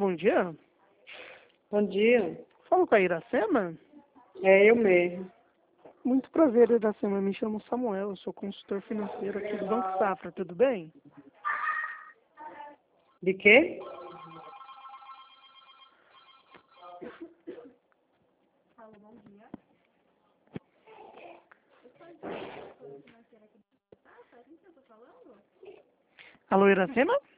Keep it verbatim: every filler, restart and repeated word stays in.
bom dia. Bom dia. Falo com a Iracema? É eu mesmo. Muito prazer, Iracema. Me chamo Samuel, eu sou consultor financeiro aqui do Banco Safra, tudo bem? De quê? Alô, Iracema?